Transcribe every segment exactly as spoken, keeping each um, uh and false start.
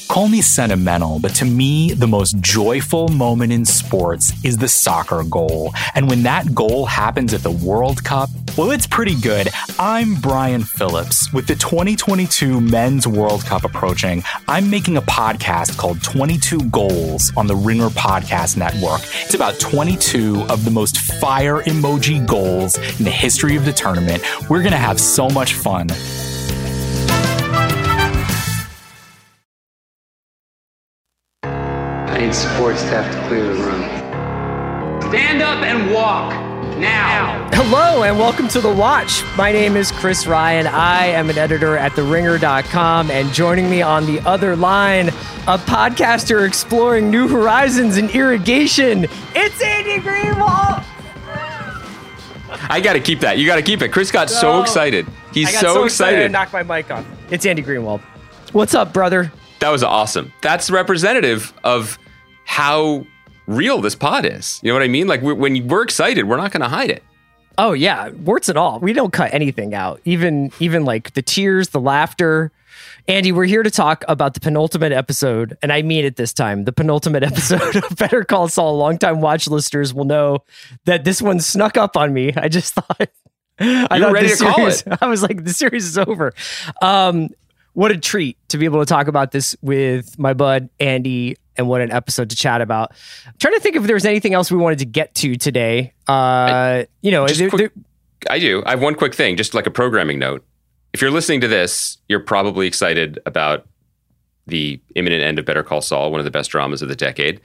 Call me sentimental, but to me, the most joyful moment in sports is the soccer goal. And when that goal happens at the World Cup, well, it's pretty good. I'm Brian Phillips. With the twenty twenty-two Men's World Cup approaching, I'm making a podcast called twenty-two Goals on the Ringer Podcast Network. It's about twenty-two of the most fire emoji goals in the history of the tournament. We're going to have so much fun. I need support staff to clear the room. Stand up and walk now. Hello and welcome to The Watch. My name is Chris Ryan. I am an editor at the ringer dot com, and joining me on the other line, a podcaster exploring new horizons in irrigation, it's Andy Greenwald. I got to keep that. You got to keep it. Chris got so No. excited. He's I got so, so excited. excited I knocked my mic off. It's Andy Greenwald. What's up, brother? That was awesome. That's representative of how real this pod is. You know what I mean? Like we're, when we're excited, we're not going to hide it. Oh yeah, warts and all. We don't cut anything out. Even even like the tears, the laughter. Andy, we're here to talk about the penultimate episode, and I mean it this time. The penultimate episode of Better Call Saul. Longtime watch listeners will know that this one snuck up on me. I just thought I You were ready the to call series, it. I was like, the series is over. Um, what a treat to be able to talk about this with my bud Andy, and what an episode to chat about. I'm trying to think if there's anything else we wanted to get to today. Uh, I, you know, just there, quick, there, I do. I have one quick thing, just like a programming note. If you're listening to this, you're probably excited about the imminent end of Better Call Saul, one of the best dramas of the decade.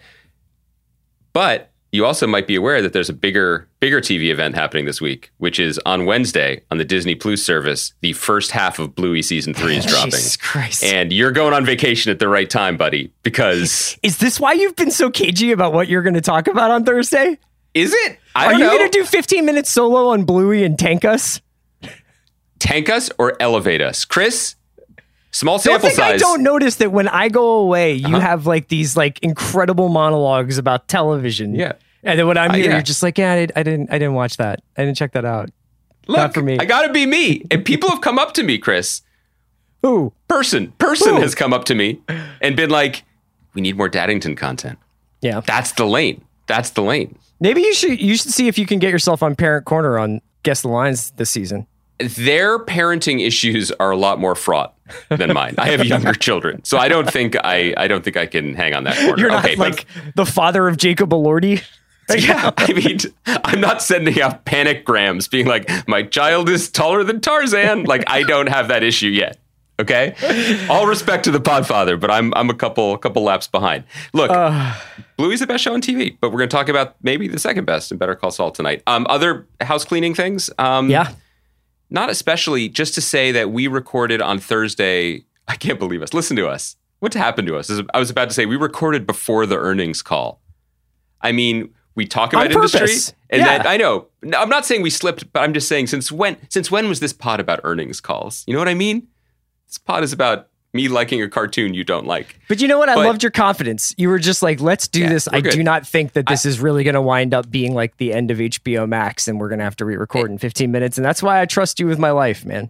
But you also might be aware that there's a bigger, bigger T V event happening this week, which is on Wednesday on the Disney Plus service. The first half of Bluey season three is dropping. Jesus Christ. And you're going on vacation at the right time, buddy, because Is this why you've been so cagey about what you're going to talk about on Thursday? is it? I Are don't you know. going to do fifteen minutes solo on Bluey and tank us? Tank us or elevate us? Chris, small Don't sample think I size. don't notice that when I go away, you Uh-huh. have like these like incredible monologues about television. Yeah. And then when I'm Uh, here, yeah. you're just like, yeah, I, did, I didn't, I didn't watch that. I didn't check that out. Look, Not for me. I gotta be me. And people have come up to me, Chris. Ooh, Person, person Who? has come up to me and been like, we need more Daddington content. yeah. That's the lane. That's the lane. Maybe you should, you should see if you can get yourself on Parent Corner on Guess the Lines this season. Their parenting issues are a lot more fraught than mine. I have younger children, so I don't think I, I don't think I can hang on that corner. You're not okay, but- like the father of Jacob Elordi. Yeah, I mean, I'm not sending out panic grams being like, my child is taller than Tarzan. Like, I don't have that issue yet. Okay, all respect to the Podfather, but I'm I'm a couple couple laps behind. Look, Uh, Bluey's the best show on T V, but we're going to talk about maybe the second best in Better Call Saul tonight. Um, other house cleaning things. Um, yeah. not especially. Just to say that we recorded on Thursday. I can't believe us. Listen to us. What happened to us? I was about to say we recorded before the earnings call. I mean, we talk about On industry, purpose. and Yeah. then I know. No, I'm not saying we slipped, but I'm just saying since when? Since when was this pod about earnings calls? You know what I mean? This pod is about me liking a cartoon you don't like. But you know what? I But- loved your confidence. You were just like, let's do Yeah, this. we're I good. do not think that this is really going to wind up being like the end of H B O Max and we're going to have to re-record in fifteen minutes. And that's why I trust you with my life, man.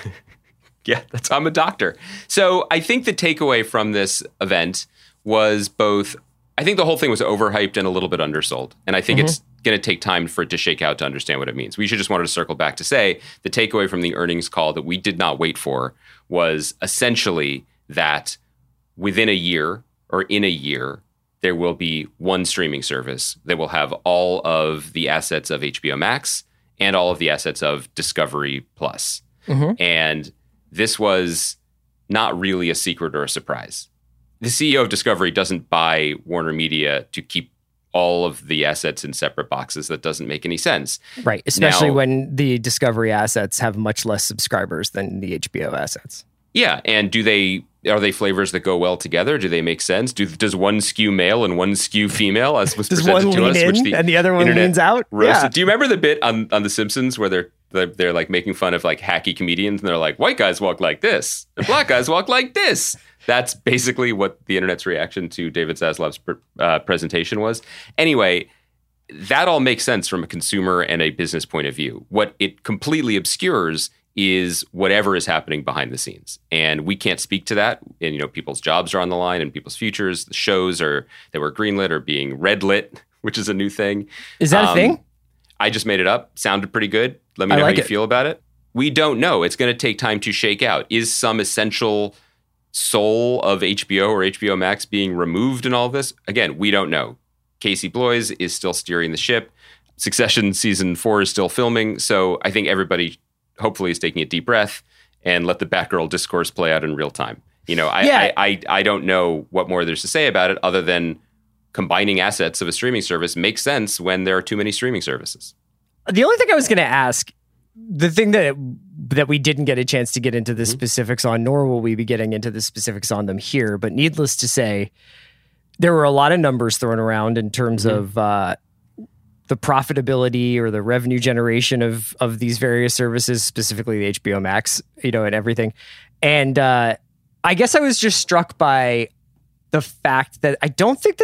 Yeah, that's I'm a doctor. So I think the takeaway from this event was both. I think the whole thing was overhyped and a little bit undersold, and I think Mm-hmm. it's going to take time for it to shake out to understand what it means. We should just wanted to circle back to say the takeaway from the earnings call that we did not wait for was essentially that within a year or in a year there will be one streaming service that will have all of the assets of H B O Max and all of the assets of Discovery Plus, Mhm. and this was not really a secret or a surprise. The C E O of Discovery doesn't buy Warner Media to keep all of the assets in separate boxes. That doesn't make any sense. Right. Especially Now- when the Discovery assets have much less subscribers than the H B O assets. Yeah, and do they are they flavors that go well together? Do they make sense? Do, does one skew male and one skew female, as was Does presented one to lean us? in which the and the other one internet leans out? roasted? Yeah. Do you remember the bit on, on The Simpsons where they're, they're they're like making fun of like hacky comedians and they're like, white guys walk like this and black guys walk like this? That's basically what the internet's reaction to David Zaslav's uh, presentation was. Anyway, that all makes sense from a consumer and a business point of view. What it completely obscures is whatever is happening behind the scenes. And we can't speak to that. And, you know, people's jobs are on the line and people's futures. The shows are that were greenlit are being red lit, which is a new thing. Is that um, a thing? I just made it up. Sounded pretty good. Let me know like how you it. feel about it. We don't know. It's going to take time to shake out. Is some essential soul of H B O or H B O Max being removed in all of this? Again, we don't know. Casey Bloys is still steering the ship. Succession season four is still filming. So I think everybody hopefully is taking a deep breath and let the Batgirl discourse play out in real time. You know, I, Yeah. I, I, I don't know what more there's to say about it other than combining assets of a streaming service makes sense when there are too many streaming services. The only thing I was going to ask, the thing that that we didn't get a chance to get into the mm-hmm. specifics on, nor will we be getting into the specifics on them here, but needless to say, there were a lot of numbers thrown around in terms mm-hmm. of uh, the profitability or the revenue generation of of these various services, specifically the H B O Max, you know, and everything. And uh, I guess I was just struck by the fact that I don't think that,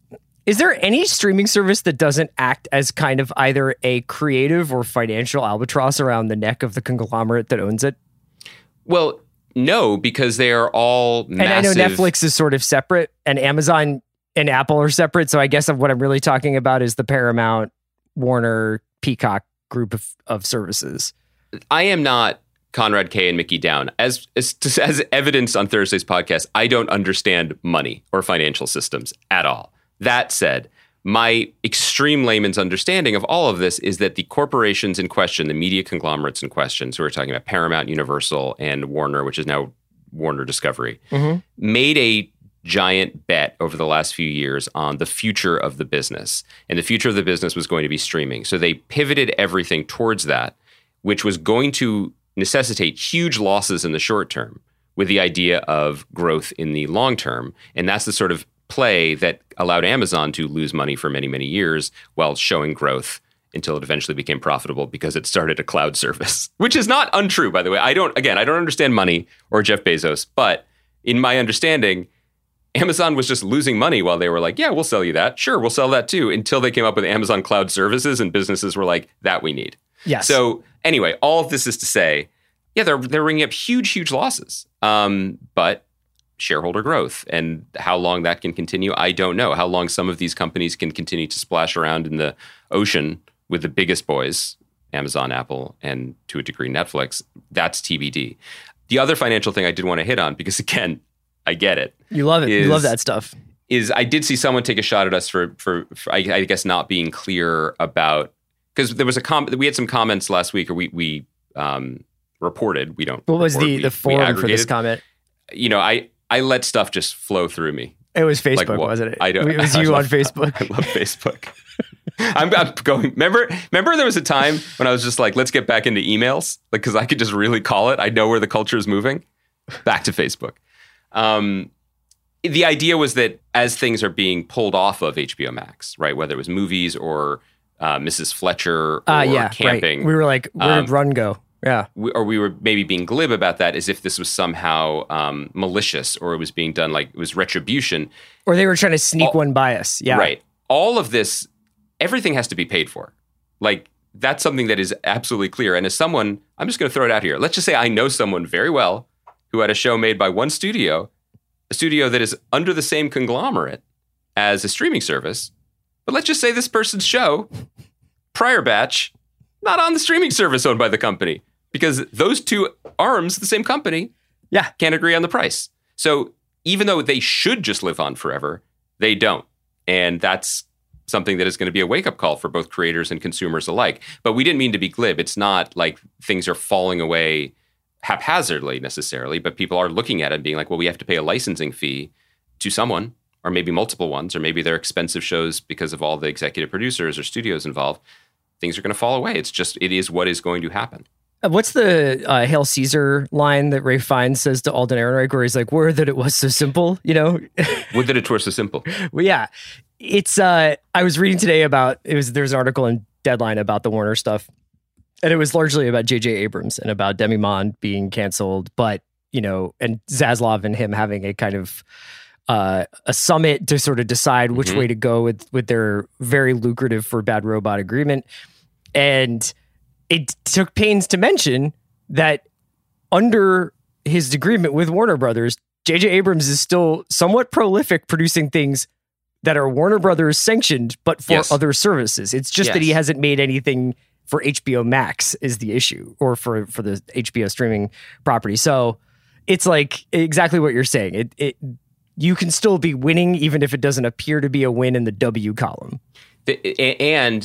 is there any streaming service that doesn't act as kind of either a creative or financial albatross around the neck of the conglomerate that owns it? Well, no, because they are all massive. And I know Netflix is sort of separate and Amazon and Apple are separate. So I guess what I'm really talking about is the Paramount, Warner, Peacock group of, of services. I am not Conrad K. and Mickey Down. As, as, as evidenced on Thursday's podcast, I don't understand money or financial systems at all. That said, my extreme layman's understanding of all of this is that the corporations in question, the media conglomerates in question, so we're talking about Paramount, Universal, and Warner, which is now Warner Discovery, mm-hmm. made a giant bet over the last few years on the future of the business. And the future of the business was going to be streaming. So they pivoted everything towards that, which was going to necessitate huge losses in the short term with the idea of growth in the long term. And that's the sort of play that allowed Amazon to lose money for many, many years while showing growth until it eventually became profitable because it started a cloud service, which is not untrue, by the way. I don't, again, I don't understand money or Jeff Bezos, but in my understanding, Amazon was just losing money while they were like, yeah, we'll sell you that. Sure, we'll sell that too, until they came up with Amazon Cloud Services and businesses were like, that we need. Yes. So anyway, all of this is to say, yeah, they're they're ringing up huge, huge losses. Um, but shareholder growth and how long that can continue, I don't know. How long some of these companies can continue to splash around in the ocean with the biggest boys, Amazon, Apple, and to a degree Netflix, that's T B D. The other financial thing I did want to hit on, because again, I get it. You love it. Is, you love that stuff. Is I did see someone take a shot at us for, for, for I, I guess, not being clear about, because there was a com- we had some comments last week, or we we um, reported. We don't. What was report, the we, the forum for this comment? You know, I I let stuff just flow through me. It was Facebook, like, wasn't it? I don't. It was you love, on Facebook. I love Facebook. I'm, I'm going. Remember, remember, there was a time when I was just like, let's get back into emails, like because I could just really call it. I know where the culture is moving. Back to Facebook. Um, the idea was that as things are being pulled off of H B O Max, right, whether it was movies or uh, Missus Fletcher or uh, yeah, camping, right. We were like, where um, did Run go? Yeah. We, or we were maybe being glib about that as if this was somehow um, malicious or it was being done like it was retribution. Or they were trying to sneak All, one by us. Yeah. Right. All of this, everything has to be paid for. Like, that's something that is absolutely clear. And as someone, I'm just going to throw it out here. Let's just say I know someone very well who had a show made by one studio, a studio that is under the same conglomerate as a streaming service. But let's just say this person's show, prior batch, not on the streaming service owned by the company. Because those two arms, the same company, yeah, can't agree on the price. So even though they should just live on forever, they don't. And that's something that is going to be a wake-up call for both creators and consumers alike. But we didn't mean to be glib. It's not like things are falling away haphazardly necessarily, but people are looking at it and being like, well, we have to pay a licensing fee to someone, or maybe multiple ones, or maybe they're expensive shows because of all the executive producers or studios involved. Things are going to fall away. It's just, it is what is going to happen. What's the uh, Hail Caesar line that Ralph Fiennes says to Alden Ehrenreich, where he's like, "Word that it was so simple," you know? Would that it were so simple. Well, yeah, it's. Uh, I was reading today about it was there's an article in Deadline about the Warner stuff, and it was largely about J J Abrams and about Demi Moore being canceled, but you know, and Zaslav and him having a kind of uh, a summit to sort of decide which mm-hmm. way to go with with their very lucrative for Bad Robot agreement, and it took pains to mention that under his agreement with Warner Brothers, J J Abrams is still somewhat prolific producing things that are Warner Brothers sanctioned, but for Yes. other services. It's just Yes. that he hasn't made anything for H B O Max is the issue, or for, for the H B O streaming property. So it's like exactly what you're saying. It, it, you can still be winning even if it doesn't appear to be a win in the W column. The- a- and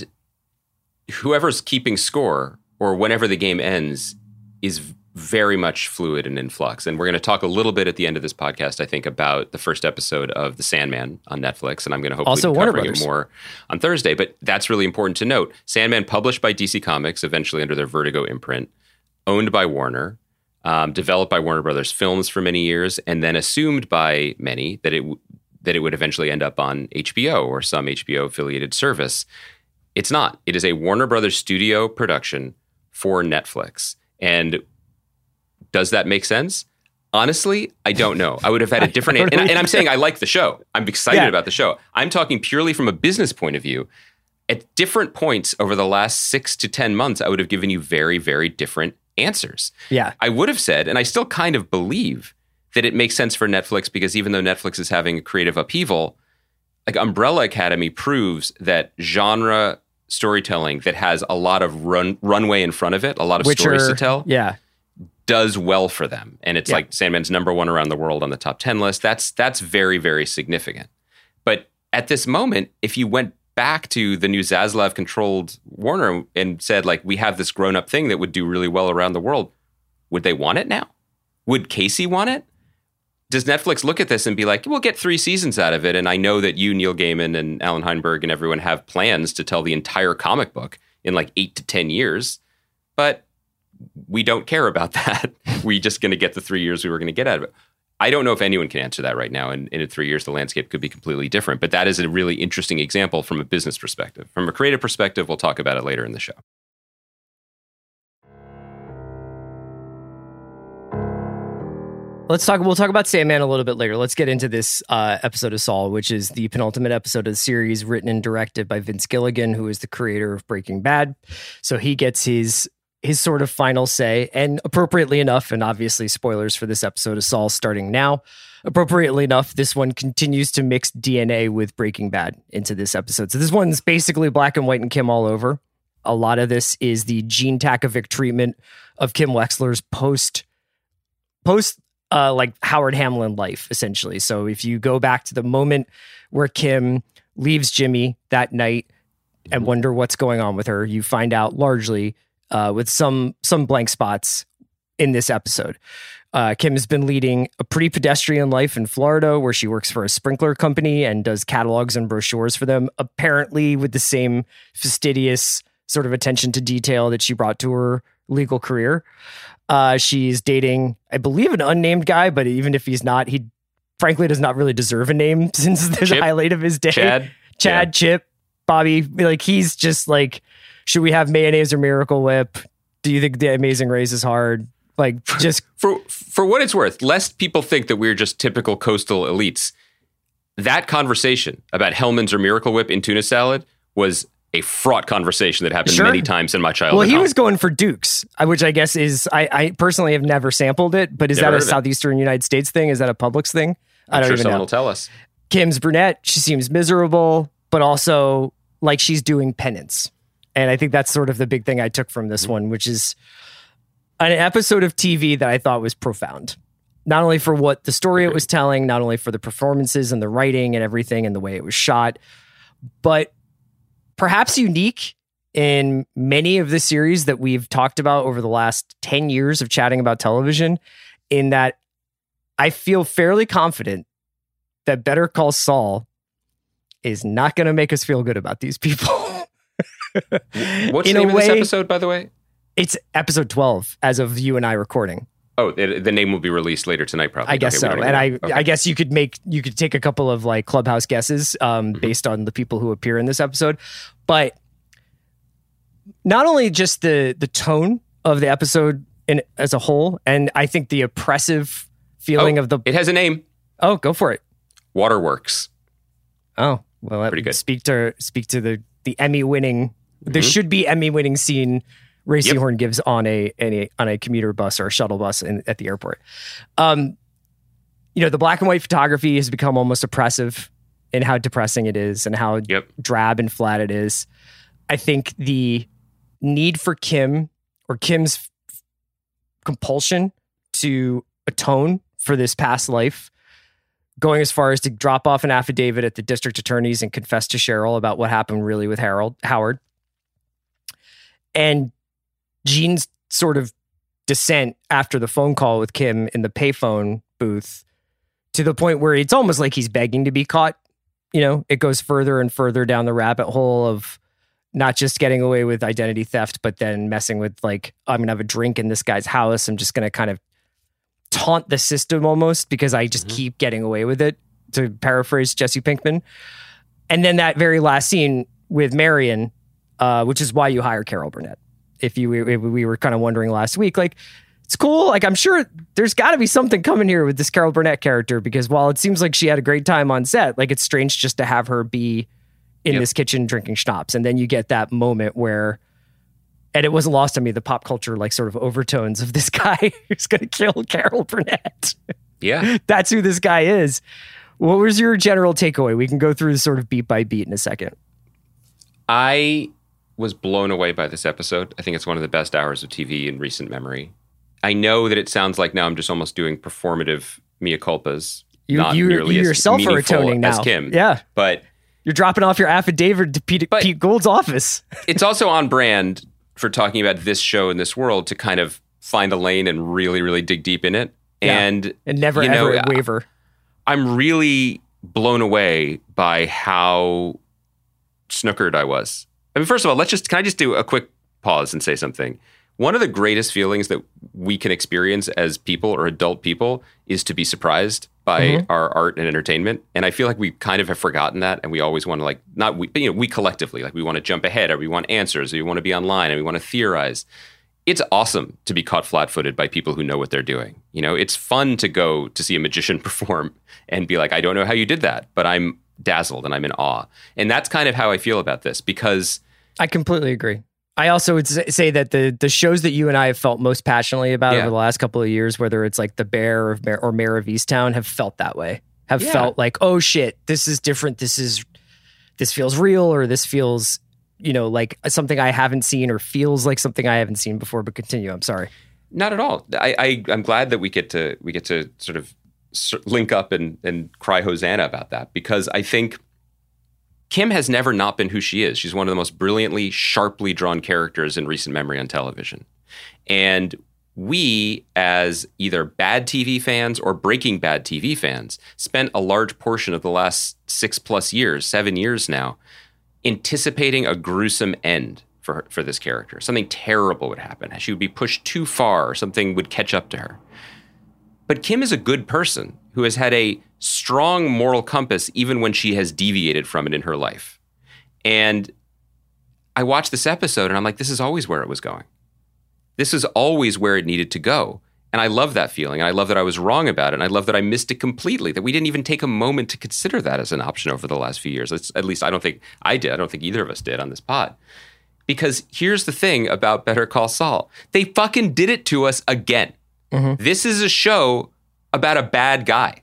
whoever's keeping score or whenever the game ends is very much fluid and in flux. And we're going to talk a little bit at the end of this podcast, I think, about the first episode of The Sandman on Netflix. And I'm going to hopefully Also be Warner covering it Brothers. more on Thursday. But that's really important to note. Sandman, published by D C Comics, eventually under their Vertigo imprint, owned by Warner, um, developed by Warner Brothers Films for many years, and then assumed by many that it w- that it would eventually end up on H B O or some H B O affiliated service. It's not. It is a Warner Brothers studio production for Netflix. And does that make sense? Honestly, I don't know. I would have had a different... and, and I'm saying I like the show. I'm excited Yeah. about the show. I'm talking purely from a business point of view. At different points over the last six to ten months, I would have given you very, very different answers. Yeah. I would have said, and I still kind of believe, that it makes sense for Netflix because even though Netflix is having a creative upheaval, like Umbrella Academy proves that genre storytelling that has a lot of run runway in front of it, a lot of Which stories are- to tell, Yeah. does well for them. And it's Yeah. like Sandman's number one around the world on the top ten list. That's that's very, very significant. But at this moment, if you went back to the new Zaslav-controlled Warner and said, like, we have this grown-up thing that would do really well around the world, would they want it now? Would Casey want it? Does Netflix look at this and be like, we'll get three seasons out of it, and I know that you, Neil Gaiman, and Alan Heinberg, and everyone have plans to tell the entire comic book in like eight to ten years, but we don't care about that. We're just going to get the three years we were going to get out of it. I don't know if anyone can answer that right now. And, and in three years, the landscape could be completely different. But that is a really interesting example from a business perspective. From a creative perspective, we'll talk about it later in the show. Let's talk. We'll talk about Sandman a little bit later. Let's get into this uh, episode of Saul, which is the penultimate episode of the series, written and directed by Vince Gilligan, who is the creator of Breaking Bad. So he gets his his sort of final say, and appropriately enough, and obviously spoilers for this episode of Saul starting now. Appropriately enough, this one continues to mix D N A with Breaking Bad into this episode. So this one's basically black and white and Kim all over. A lot of this is the Gene Takovic treatment of Kim Wexler's post post. Uh, like Howard Hamlin life, essentially. So if you go back to the moment where Kim leaves Jimmy that night and wonder what's going on with her, you find out largely uh, with some some blank spots in this episode. Uh, Kim has been leading a pretty pedestrian life in Florida, where she works for a sprinkler company and does catalogs and brochures for them, apparently with the same fastidious sort of attention to detail that she brought to her legal career. Uh, she's dating, I believe, an unnamed guy, but even if he's not, he frankly does not really deserve a name since the Chip? highlight of his day. Chad? Chad, Yeah. Chip, Bobby. Like, he's just like, should we have mayonnaise or Miracle Whip? Do you think the Amazing Race is hard? Like, just For for what it's worth, lest people think that we're just typical coastal elites, that conversation about Hellman's or Miracle Whip in tuna salad was a fraught conversation that happened Sure. many times in my childhood. well, he home. was going for Dukes, uh, which I guess is, I, I personally have never sampled it, but is Never that heard a of it. Southeastern United States thing? Is that a Publix thing? I I'm don't sure even someone know. will tell us. Kim's brunette. She seems miserable, but also like she's doing penance. And I think that's sort of the big thing I took from this one, which is an episode of T V that I thought was profound. Not only for what the story it was telling, not only for the performances and the writing and everything and the way it was shot, but perhaps unique in many of the series that we've talked about over the last ten years of chatting about television, in that I feel fairly confident that Better Call Saul is not going to make us feel good about these people. What's In the a name of this way- episode, by the way? It's episode twelve as of you and I recording. Oh, it, the name will be released later tonight, probably. I guess Okay, so. we don't even And I, know. Okay. I guess you could make, you could take a couple of like Clubhouse guesses um, Mm-hmm. based on the people who appear in this episode. But not only just the the tone of the episode in as a whole, and I think the oppressive feeling Oh, of the, it has a name. oh, go for it. Waterworks. Oh, well, that Pretty would good. speak to speak to the the Emmy winning. There Mhm. should be Emmy winning scene Ray Yep. Seahorn gives on a, a on a commuter bus or a shuttle bus in, at the airport. Um, you know, the black and white photography has become almost oppressive in how depressing it is and how Yep. drab and flat it is. I think the need for Kim or Kim's f- compulsion to atone for this past life, going as far as to drop off an affidavit at the district attorney's and confess to Cheryl about what happened really with Harold Howard. And Gene's sort of descent after the phone call with Kim in the payphone booth to the point where it's almost like he's begging to be caught. You know, it goes further and further down the rabbit hole of not just getting away with identity theft, but then messing with like, I'm going to have a drink in this guy's house. I'm just going to kind of taunt the system almost because I just Mm-hmm. keep getting away with it, to paraphrase Jesse Pinkman. And then that very last scene with Marion, uh, which is why you hire Carol Burnett. If you if we were kind of wondering last week, like, it's cool. Like, I'm sure there's got to be something coming here with this Carol Burnett character, because while it seems like she had a great time on set, like, it's strange just to have her be in Yep. this kitchen drinking schnapps. And then you get that moment where, and it wasn't lost on me, the pop culture, like, sort of overtones of this guy who's going to kill Carol Burnett. Yeah. That's who this guy is. What was your general takeaway? We can go through sort of beat by beat in a second. I was blown away by this episode. I think it's one of the best hours of T V in recent memory. I know that it sounds like now I'm just almost doing performative mea culpas. You, not you, nearly you as yourself are meaningful atoning now. as Kim. Yeah. But You're dropping off your affidavit to Pete, But- Pete Gould's office. it's also on brand for talking about this show and this world to kind of find a lane and really, really dig deep in it. Yeah. And, And never, you know, ever waver. I'm really blown away by how snookered I was. I mean, first of all, let's just, can I just do a quick pause and say something? One of the greatest feelings that we can experience as people or adult people is to be surprised by Mhm. our art and entertainment. And I feel like we kind of have forgotten that. And we always want to, like, not we, but, you know, we collectively, like, we want to jump ahead, or we want answers, or we want to be online, and we want to theorize. It's awesome to be caught flat-footed by people who know what they're doing. You know, it's fun to go to see a magician perform and be like, I don't know how you did that, but I'm dazzled and I'm in awe. And that's kind of how I feel about this, because I completely agree. I also would s- say that the the shows that you and I have felt most passionately about Yeah. over the last couple of years, whether it's like The Bear or, Mayor- or Mayor of Easttown, have felt that way. Have Yeah. felt like, oh shit, this is different. This is this feels real, or this feels, you know, like something I haven't seen, or feels like something I haven't seen before. But continue. I'm sorry. not at all. I, I I'm glad that we get to we get to sort of s- link up and and cry hosanna about that, because I think Kim has never not been who she is. She's one of the most brilliantly, sharply drawn characters in recent memory on television. And we, as either bad T V fans or Breaking Bad T V fans, spent a large portion of the last six plus years, seven years now, anticipating a gruesome end for her, for this character. Something terrible would happen. She would be pushed too far, or something would catch up to her. But Kim is a good person who has had a strong moral compass even when she has deviated from it in her life. And I watched this episode and I'm like, this is always where it was going. This is always where it needed to go. And I love that feeling. And I love that I was wrong about it. And I love that I missed it completely, that we didn't even take a moment to consider that as an option over the last few years. It's, at least I don't think I did. I don't think either of us did on this pod. Because here's the thing about Better Call Saul. They fucking did it to us again. Mhm. This is a show about a bad guy.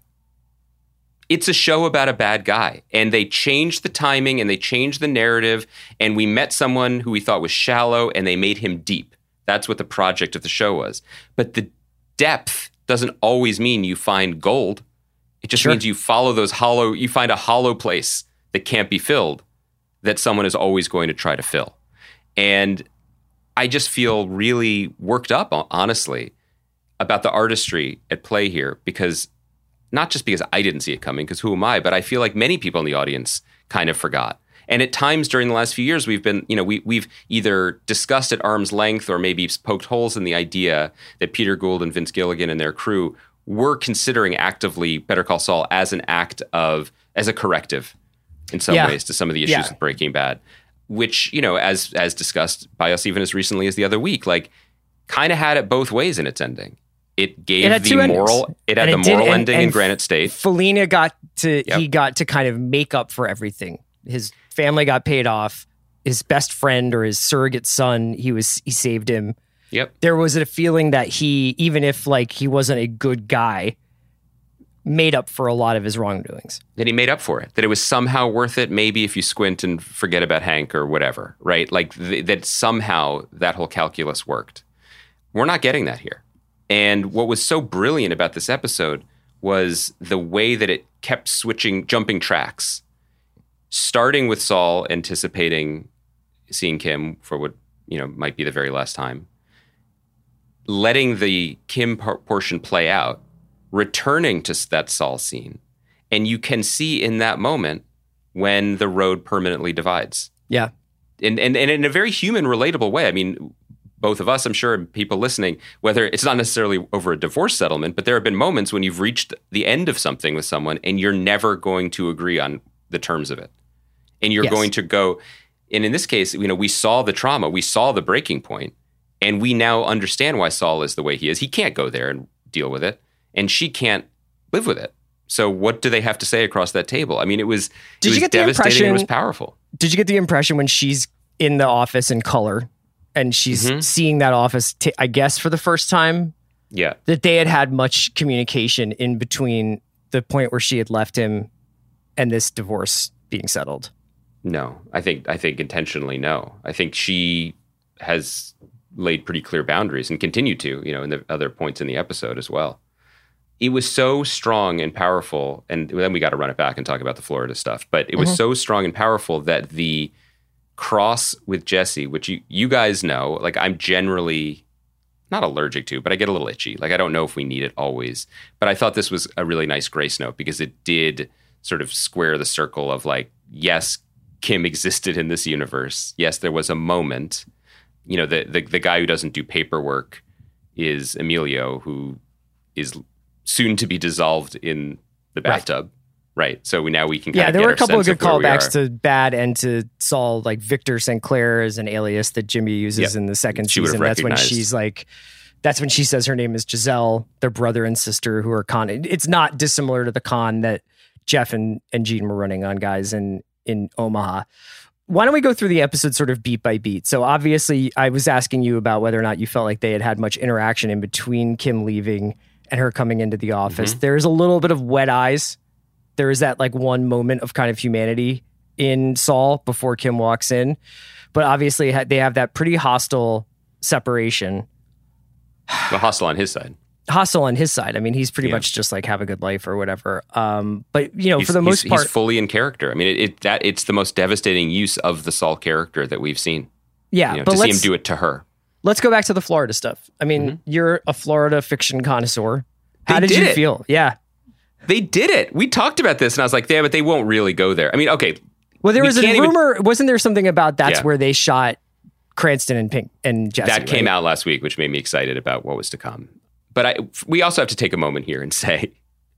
It's a show about a bad guy. And they changed the timing and they changed the narrative. And we met someone who we thought was shallow and they made him deep. That's what the project of the show was. But the depth doesn't always mean you find gold. It just Sure. means you follow those hollow, you find a hollow place that can't be filled, that someone is always going to try to fill. And I just feel really worked up, honestly, about the artistry at play here, because not just because I didn't see it coming, because who am I, but I feel like many people in the audience kind of forgot. And at times during the last few years, we've been, you know, we, we've either discussed at arm's length or maybe poked holes in the idea that Peter Gould and Vince Gilligan and their crew were considering actively Better Call Saul as an act of, as a corrective in some Yeah. ways to some of the issues Yeah. with Breaking Bad, which, you know, as as discussed by us even as recently as the other week, like kind of had it both ways in its ending. It gave It had the two endings. moral, it had And the it did- moral and- ending and in Granite State. Felina got to Yep. he got to kind of make up for everything. His family got paid off. his best friend or his surrogate son, he was he saved him. Yep. There was a feeling that he, even if like he wasn't a good guy, made up for a lot of his wrongdoings. That he made up for it. That it was somehow worth it, maybe if you squint and forget about Hank or whatever, right? Like th- that somehow that whole calculus worked. We're not getting that here. And what was so brilliant about this episode was the way that it kept switching, jumping tracks, starting with Saul anticipating seeing Kim for what, you know, might be the very last time, letting the Kim por- portion play out, returning to that Saul scene. And you can see in that moment when the road permanently divides. Yeah. And, and, and in a very human, relatable way. I mean, both of us, I'm sure, and people listening, whether it's not necessarily over a divorce settlement, but there have been moments when you've reached the end of something with someone and you're never going to agree on the terms of it. And you're Yes. going to go, and in this case, you know, we saw the trauma, we saw the breaking point, and we now understand why Saul is the way he is. He can't go there and deal with it, and she can't live with it. So what do they have to say across that table? I mean, it was, Did it was you get the devastating, it was impression- powerful. Did you get the impression when she's in the office in color and she's Mm-hmm. seeing that office, t- I guess, for the first time, Yeah. that they had had much communication in between the point where she had left him and this divorce being settled? No, I think I think intentionally no. I think she has laid pretty clear boundaries and continued to, you know, in the other points in the episode as well. It was so strong and powerful, and then we got to run it back and talk about the Florida stuff, but it was Mm-hmm. so strong and powerful that the cross with Jesse, which you, you guys know, like I'm generally not allergic to, but I get a little itchy. Like I don't know if we need it always, but I thought this was a really nice grace note because it did sort of square the circle of like, yes, Kim existed in this universe. Yes, there was a moment. You know, the, the the guy who doesn't do paperwork is Emilio, who is soon to be dissolved in the bathtub. Right. right. So we now we can kind Yeah, of there get were our a couple of sense good where we callbacks are. to Bad and to Saul, like Victor Sinclair is an alias that Jimmy uses Yep. in the second She would have season. That's when recognized. she's like, that's when she says her name is Giselle, their brother and sister who are con. It's not dissimilar to the con that Jeff and, and Gene were running on guys in, in Omaha. Why don't we go through the episode sort of beat by beat? So obviously I was asking you about whether or not you felt like they had had much interaction in between Kim leaving and her coming into the office. Mm-hmm. There's a little bit of wet eyes. There is that like one moment of kind of humanity in Saul before Kim walks in. But obviously ha- they have that pretty hostile separation. The hostile on his side. Hostile on his side. I mean, he's pretty Yeah. much just like have a good life or whatever. Um, but, you know, He's, for the he's- most part, he's fully in character. I mean, it, it that it's the most devastating use of the Saul character that we've seen. yeah. You know, but to see him let's, do it to her. let's go back to the Florida stuff. I mean, Mm-hmm. you're a Florida fiction connoisseur. How They did, did you it. feel? Yeah. They did it. We talked about this, and I was like, "Yeah, but they won't really go there." I mean, okay. Well, there We was a can't even- rumor. Wasn't there something about that's Yeah. where they shot Cranston and Pink and Jesse? That came right? out last week, which made me excited about what was to come. But I, we also have to take a moment here and say,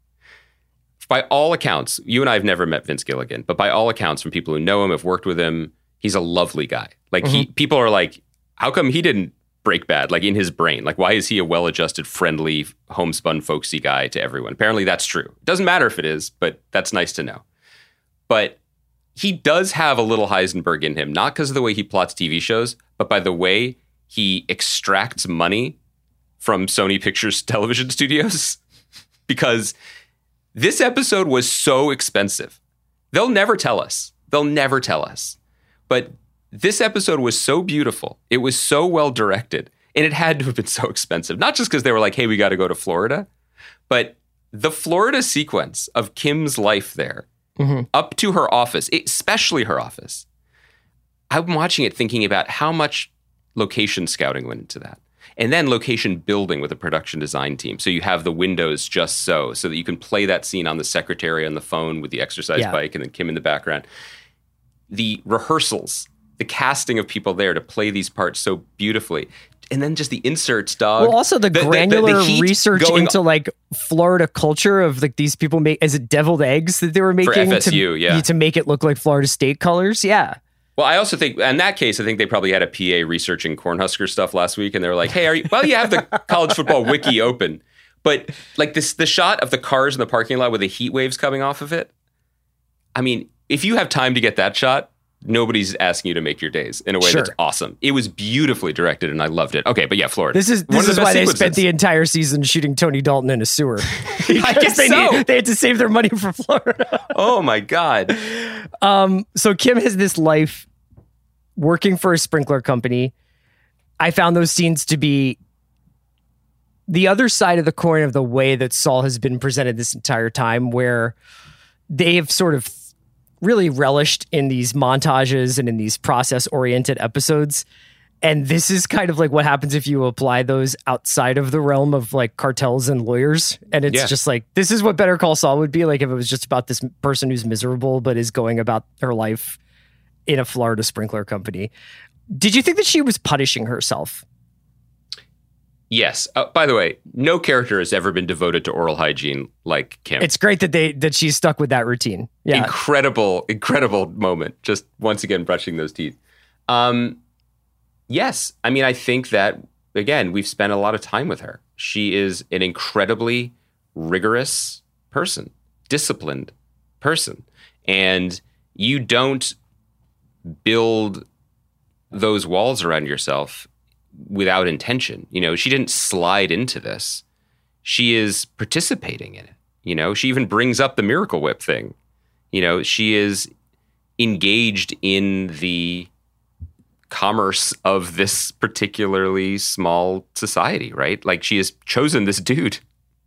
by all accounts, you and I have never met Vince Gilligan, but by all accounts, from people who know him, have worked with him, he's a lovely guy. Like he, people are like, how come he didn't break bad? Like in his brain, like why is he a well-adjusted, friendly, homespun, folksy guy to everyone? Apparently, that's true. It doesn't matter if it is, but that's nice to know. But he does have a little Heisenberg in him, not because of the way he plots T V shows, but by the way he extracts money from Sony Pictures television studios. Because this episode was so expensive. They'll never tell us. They'll never tell us. But this episode was so beautiful. It was so well directed. And it had to have been so expensive. Not just because they were like, hey, we got to go to Florida. But the Florida sequence of Kim's life there, Mm-hmm. up to her office, especially her office. I'm watching it thinking about how much location scouting went into that. And then location building with a production design team. So you have the windows just so, so that you can play that scene on the secretary on the phone with the exercise Yeah. bike and then Kim in the background. The rehearsals, the casting of people there to play these parts so beautifully. And then just the inserts, dog. Well, also the, the granular heat research going into like Florida culture of like these people make, is it deviled eggs that they were making F S U, to, yeah. to make it look like Florida State colors? Yeah. Well, I also think, in that case, I think they probably had a P A researching Cornhusker stuff last week, and they were like, "Hey, are you, well, you have the college football wiki open, but like this, the shot of the cars in the parking lot with the heat waves coming off of it. I mean, if you have time to get that shot, nobody's asking you to make your days in a way Sure. that's awesome. It was beautifully directed, and I loved it. Okay, but yeah, Florida. This is One this of is the why best they sequences. spent the entire season shooting Tony Dalton in a sewer. I guess they, so. need- they had to save their money for Florida. Oh my God. Um, so Kim has this life working for a sprinkler company. I found those scenes to be the other side of the coin of the way that Saul has been presented this entire time, where they have sort of really relished in these montages and in these process-oriented episodes. And this is kind of like what happens if you apply those outside of the realm of like cartels and lawyers. And it's Yeah. just like, this is what Better Call Saul would be like if it was just about this person who's miserable but is going about her life in a Florida sprinkler company. Did you think that she was punishing herself? Yes. Uh, by the way, no character has ever been devoted to oral hygiene like Kim. It's great that they that she's stuck with that routine. Yeah. Incredible, incredible moment. Just once again, brushing those teeth. Um, yes. I mean, I think that, again, we've spent a lot of time with her. She is an incredibly rigorous person, disciplined person. And you don't build those walls around yourself without intention. You know, she didn't slide into this. She is participating in it. You know, she even brings up the Miracle Whip thing. You know, she is engaged in the commerce of this particularly small society, right? Like, she has chosen this dude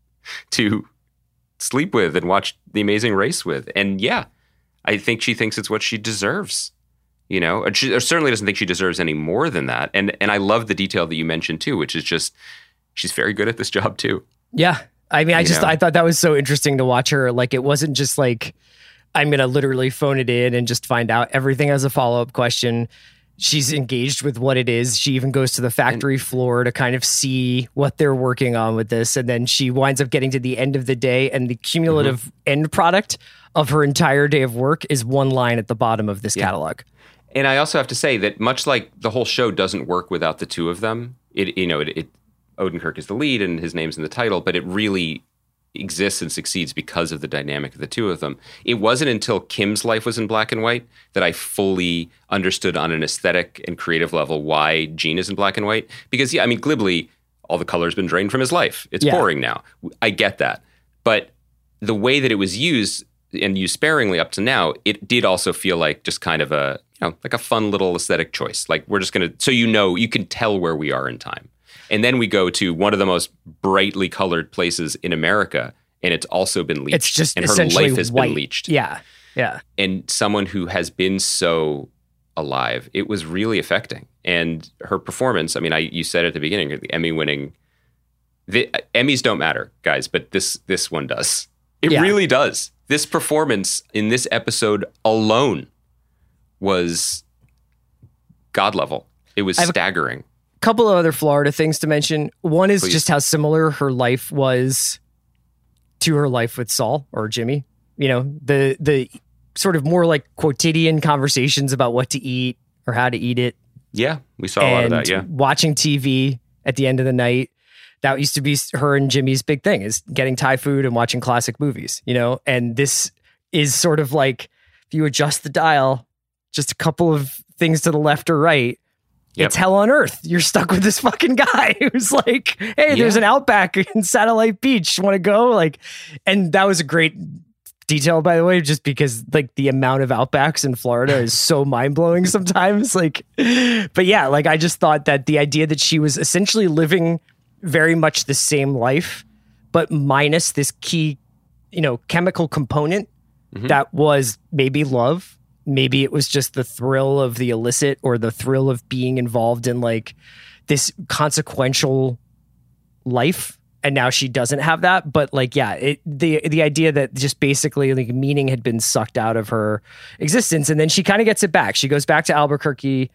to sleep with and watch The Amazing Race with. And yeah, I think she thinks it's what she deserves. You know, and she certainly doesn't think she deserves any more than that. And and I love the detail that you mentioned too, which is just she's very good at this job too. Yeah. I mean, I You just, know? I thought that was so interesting to watch her. Like, it wasn't just like, I'm going to literally phone it in and just find out. Everything has a follow-up question. She's engaged with what it is. She even goes to the factory and, floor to kind of see what they're working on with this. And then she winds up getting to the end of the day, and the cumulative mm-hmm. end product of her entire day of work is one line at the bottom of this yeah. catalog. And I also have to say that much like the whole show doesn't work without the two of them, it, you know, it, it Odenkirk is the lead and his name's in the title, but it really exists and succeeds because of the dynamic of the two of them. It wasn't until Kim's life was in black and white that I fully understood on an aesthetic and creative level why Gene is in black and white. Because, yeah, I mean, glibly, all the color's been drained from his life. It's yeah. boring now. I get that. But the way that it was used, and used sparingly up to now, it did also feel like just kind of a, you know, like a fun little aesthetic choice. Like, we're just going to, so you know, you can tell where we are in time. And then we go to one of the most brightly colored places in America, and it's also been leached. It's just and her essentially life has white. been leached. Yeah, yeah. And someone who has been so alive, it was really affecting. And her performance, I mean, I you said at the beginning, the Emmy-winning, the Emmys don't matter, guys, but this this one does. It yeah. really does. This performance in this episode alone was God level. It was staggering. A couple of other Florida things to mention. One is Please. just how similar her life was to her life with Saul or Jimmy. You know, the the sort of more like quotidian conversations about what to eat or how to eat it. Yeah, we saw a lot of that, yeah. Watching T V at the end of the night. That used to be her and Jimmy's big thing, is getting Thai food and watching classic movies, you know? And this is sort of like, if you adjust the dial, just a couple of things to the left or right, yep. it's hell on earth. You're stuck with this fucking guy who's like, hey, yeah. there's an Outback in Satellite Beach. Want to go? Like, and that was a great detail, by the way, just because like the amount of Outbacks in Florida is so mind blowing sometimes. Like, but yeah, like I just thought that the idea that she was essentially living very much the same life, but minus this key, you know, chemical component mm-hmm. that was maybe love. Maybe it was just the thrill of the illicit or the thrill of being involved in like this consequential life. And now she doesn't have that. But like, yeah, it, the the idea that just basically like meaning had been sucked out of her existence. And then she kind of gets it back. She goes back to Albuquerque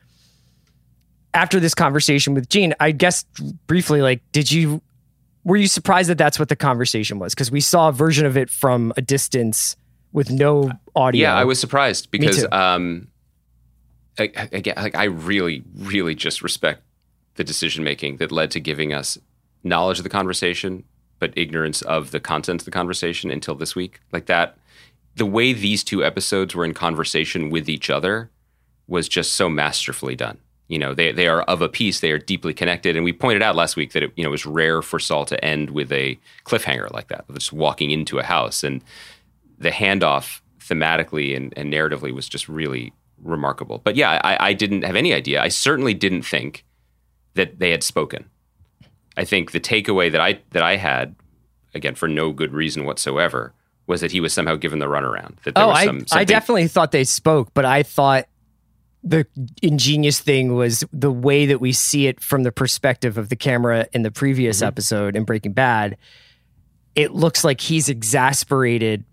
after this conversation with Gene. I guess briefly, like, did you, were you surprised that that's what the conversation was? Because we saw a version of it from a distance with no audio. Yeah, I was surprised because, um, again, like I really, really just respect the decision making that led to giving us knowledge of the conversation, but ignorance of the content of the conversation until this week. Like that, the way these two episodes were in conversation with each other was just so masterfully done. You know, they they are of a piece. They are deeply connected. And we pointed out last week that it, you know, it was rare for Saul to end with a cliffhanger like that, just walking into a house. And the handoff thematically and, and narratively was just really remarkable. But yeah, I, I didn't have any idea. I certainly didn't think that they had spoken. I think the takeaway that I that I had, again, for no good reason whatsoever, was that he was somehow given the runaround. That there oh, was I, some, I definitely thought they spoke, but I thought the ingenious thing was the way that we see it from the perspective of the camera in the previous mm-hmm. episode in Breaking Bad. It looks like he's exasperated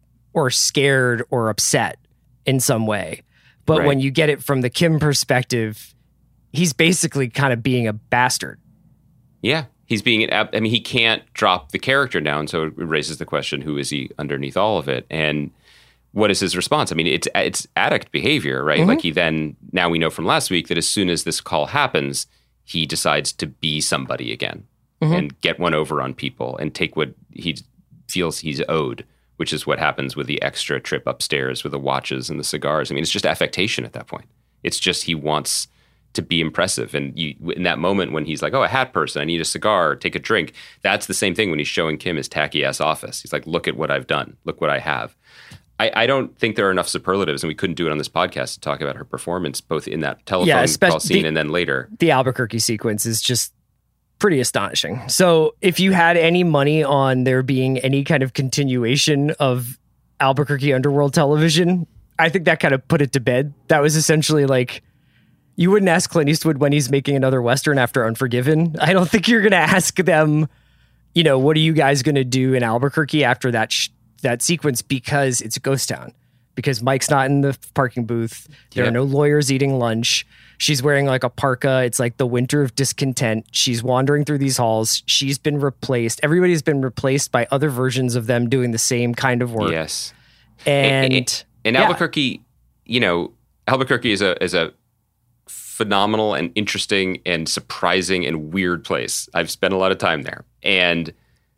or scared or upset in some way. But right. when you get it from the Kim perspective, he's basically kind of being a bastard. Yeah. He's being, I mean, he can't drop the character down. So it raises the question, who is he underneath all of it? And what is his response? I mean, it's it's addict behavior, right? Mm-hmm. Like he then, now we know from last week that as soon as this call happens, he decides to be somebody again mm-hmm. and get one over on people and take what he feels he's owed, which is what happens with the extra trip upstairs with the watches and the cigars. I mean, it's just affectation at that point. It's just he wants to be impressive. And you, in that moment when he's like, oh, a hat person, I need a cigar, take a drink. That's the same thing when he's showing Kim his tacky ass office. He's like, look at what I've done. Look what I have. I, I don't think there are enough superlatives, and we couldn't do it on this podcast to talk about her performance, both in that telephone yeah, call scene the, and then later. The Albuquerque sequence is just pretty astonishing. So if you had any money on there being any kind of continuation of Albuquerque Underworld television, I think that kind of put it to bed. That was essentially like, you wouldn't ask Clint Eastwood when he's making another Western after Unforgiven. I don't think you're going to ask them, you know, what are you guys going to do in Albuquerque after that sh- that sequence, because it's a ghost town, because Mike's not in the parking booth. There yep. are no lawyers eating lunch. She's wearing like a parka. It's like the winter of discontent. She's wandering through these halls. She's been replaced. Everybody's been replaced by other versions of them doing the same kind of work. Yes. And in, in yeah. Albuquerque, you know, Albuquerque is a is a phenomenal and interesting and surprising and weird place. I've spent a lot of time there. And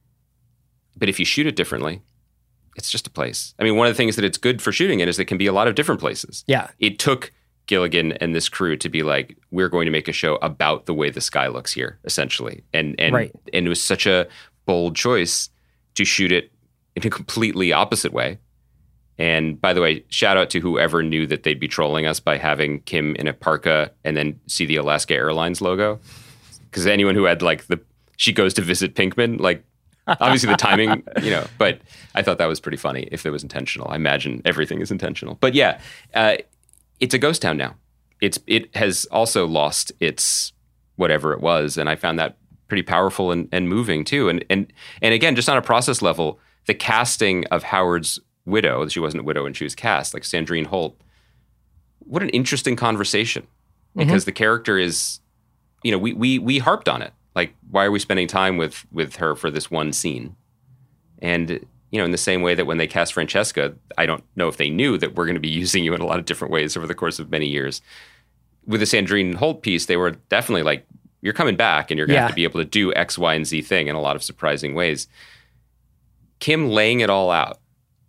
but if you shoot it differently, it's just a place. I mean, one of the things that it's good for shooting in is it can be a lot of different places. Yeah. It took Gilligan and this crew to be like, we're going to make a show about the way the sky looks here, essentially. And and right. and it was such a bold choice to shoot it in a completely opposite way. And by the way, shout out to whoever knew that they'd be trolling us by having Kim in a parka and then see the Alaska Airlines logo. Because anyone who had like the, she goes to visit Pinkman, like, obviously the timing, you know, but I thought that was pretty funny if it was intentional. I imagine everything is intentional. But yeah, uh, it's a ghost town now. It's It has also lost its whatever it was. And I found that pretty powerful and, and moving too. And, and, and again, just on a process level, the casting of Howard's widow, she wasn't a widow when she was cast, like Sandrine Holt, what an interesting conversation. Because mm-hmm. the character is, you know, we, we, we harped on it. Like, why are we spending time with with her for this one scene? And, you know, in the same way that when they cast Francesca, I don't know if they knew that we're going to be using you in a lot of different ways over the course of many years. With the Sandrine Holt piece, they were definitely like, you're coming back and you're going to yeah. have to be able to do X, Y, and Z thing in a lot of surprising ways. Kim laying it all out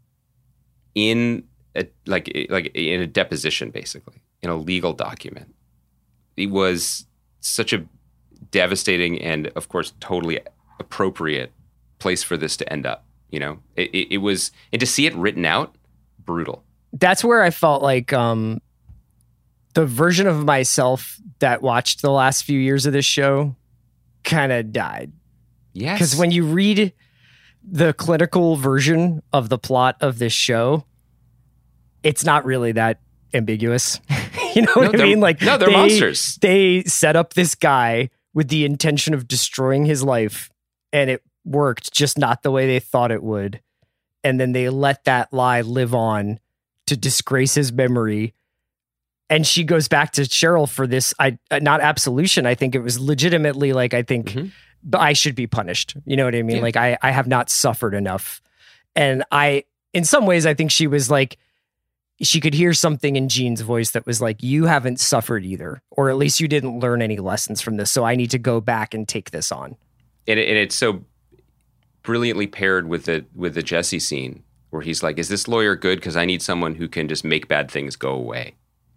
in a, like like in a deposition, basically, in a legal document. It was such a devastating and, of course, totally appropriate place for this to end up. You know, it, it, it was, and to see it written out, brutal. That's where I felt like um, the version of myself that watched the last few years of this show kind of died. Yes. Because when you read the clinical version of the plot of this show, it's not really that ambiguous. You know no, what I mean? Like, no, they're they, monsters. They set up this guy with the intention of destroying his life, and it worked just not the way they thought it would. And then they let that lie live on to disgrace his memory. And she goes back to Cheryl for this, I not absolution. I think it was legitimately like, I think mm-hmm. I should be punished. You know what I mean? Yeah. Like I, I have not suffered enough. And I, in some ways, I think she was like, she could hear something in Gene's voice that was like, you haven't suffered either, or at least you didn't learn any lessons from this. So I need to go back and take this on. And, it, and it's so brilliantly paired with the with the Jesse scene where he's like, is this lawyer good? Because I need someone who can just make bad things go away.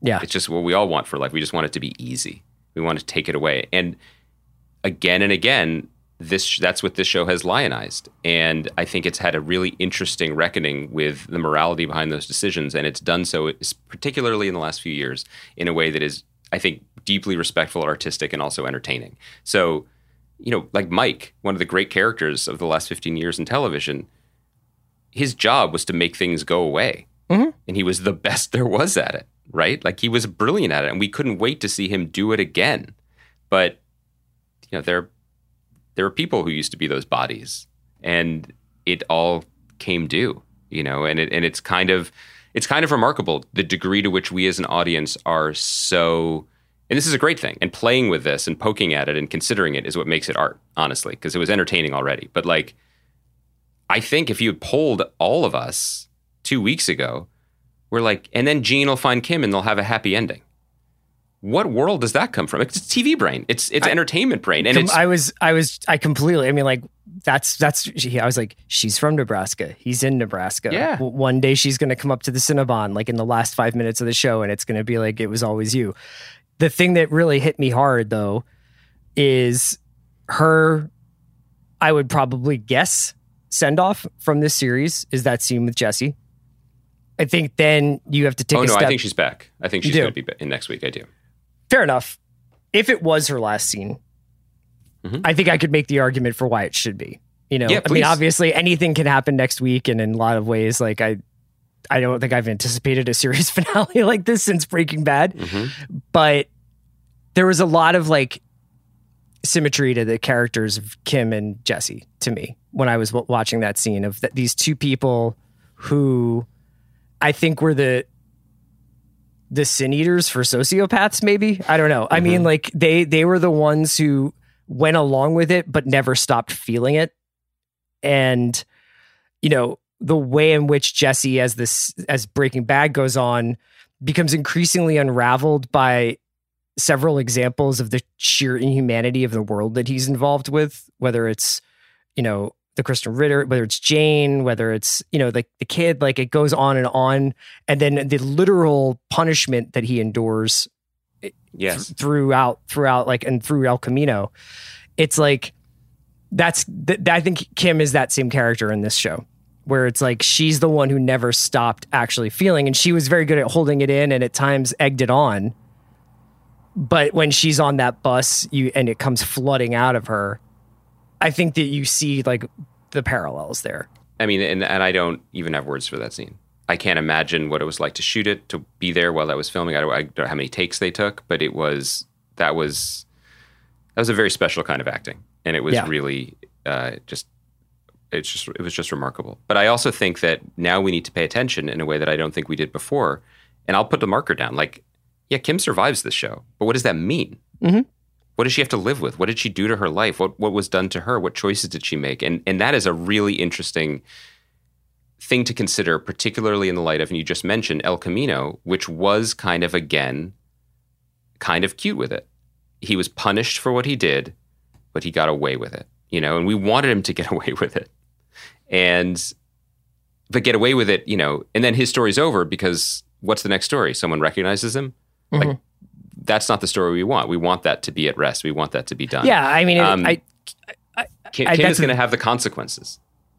Yeah. It's just what we all want for life. We just want it to be easy. We want to take it away. And again and again, this that's what this show has lionized. And I think it's had a really interesting reckoning with the morality behind those decisions. And it's done so, particularly in the last few years, in a way that is, I think, deeply respectful, artistic, and also entertaining. So, you know, like Mike, one of the great characters of the last fifteen years in television, his job was to make things go away. Mm-hmm. And he was the best there was at it, right? Like, he was brilliant at it. And we couldn't wait to see him do it again. But, you know, there There were people who used to be those bodies, and it all came due, you know, and it, and it's kind of, it's kind of remarkable the degree to which we as an audience are so, and this is a great thing, and playing with this and poking at it and considering it is what makes it art, honestly, because it was entertaining already. But like, I think if you had polled all of us two weeks ago, we're like, and then Gene will find Kim and they'll have a happy ending. What world does that come from? It's T V brain. It's it's I, entertainment brain, and it's. I was I was I completely. I mean, like that's that's. I was like, she's from Nebraska. He's in Nebraska. Yeah. One day she's going to come up to the Cinnabon, like in the last five minutes of the show, and it's going to be like, it was always you. The thing that really hit me hard though is her. I would probably guess send off from this series is that scene with Jesse. I think then you have to take. Oh a no, step. I think she's back. I think she's going to be in next week. I do. Fair enough. If it was her last scene, mm-hmm. I think I could make the argument for why it should be. You know, yeah, I mean, obviously anything can happen next week, and in a lot of ways, like I, I don't think I've anticipated a series finale like this since Breaking Bad. Mm-hmm. But there was a lot of like symmetry to the characters of Kim and Jesse to me when I was w- watching that scene of th- these two people who I think were the. the sin eaters for sociopaths, maybe. I don't know. Mm-hmm. I mean, like they, they were the ones who went along with it, but never stopped feeling it. And, you know, the way in which Jesse, as this, as Breaking Bad goes on, becomes increasingly unraveled by several examples of the sheer inhumanity of the world that he's involved with, whether it's, you know, the Kristen Ritter, whether it's Jane, whether it's, you know, like the kid, like it goes on and on. And then the literal punishment that he endures yes. th- throughout, throughout like, and through El Camino, it's like, that's, th- I think Kim is that same character in this show where it's like, she's the one who never stopped actually feeling. And she was very good at holding it in and at times egged it on. But when she's on that bus you and it comes flooding out of her, I think that you see like the parallels there. I mean, and, and I don't even have words for that scene. I can't imagine what it was like to shoot it, to be there while that was filming. I don't, I don't know how many takes they took, but it was, that was, that was a very special kind of acting. And it was yeah. really uh, just, it's just, it was just remarkable. But I also think that now we need to pay attention in a way that I don't think we did before. And I'll put the marker down. Like, yeah, Kim survives this show, but what does that mean? Mm-hmm. What does she have to live with? What did she do to her life? What what was done to her? What choices did she make? And and that is a really interesting thing to consider, particularly in the light of, and you just mentioned El Camino, which was kind of, again, kind of cute with it. He was punished for what he did, but he got away with it, you know, and we wanted him to get away with it. And, but get away with it, you know, and then his story's over because what's the next story? Someone recognizes him? Mm-hmm. Like, that's not the story we want. We want that to be at rest. We want that to be done. Yeah, I mean, um, I, I, Kim, I, Kim is going to have the consequences,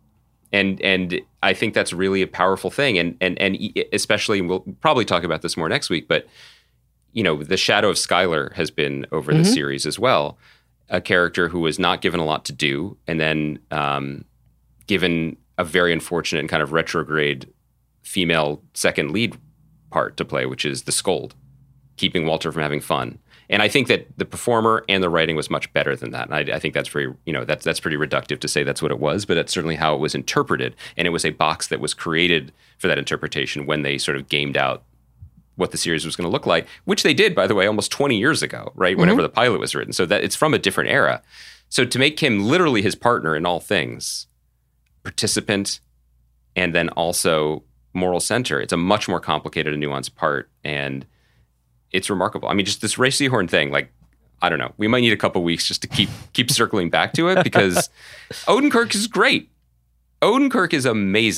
and and I think that's really a powerful thing. And and and especially, we'll probably talk about this more next week. But you know, the shadow of Skyler has been over mm-hmm. the series as well. A character who was not given a lot to do, and then um, given a very unfortunate and kind of retrograde female second lead part to play, which is the scold, keeping Walter from having fun. And I think that the performer and the writing was much better than that. And I, I think that's very, you know, that's that's pretty reductive to say that's what it was, but that's certainly how it was interpreted. And it was a box that was created for that interpretation when they sort of gamed out what the series was going to look like, which they did, by the way, almost twenty years ago, right? Whenever mm-hmm. the pilot was written. So that it's from a different era. So to make him literally his partner in all things, participant, and then also moral center, it's a much more complicated and nuanced part. And it's remarkable. I mean, just this Ray Seahorn thing, like, I don't know. We might need a couple weeks just to keep keep circling back to it because Odenkirk is great. Odenkirk is amazing.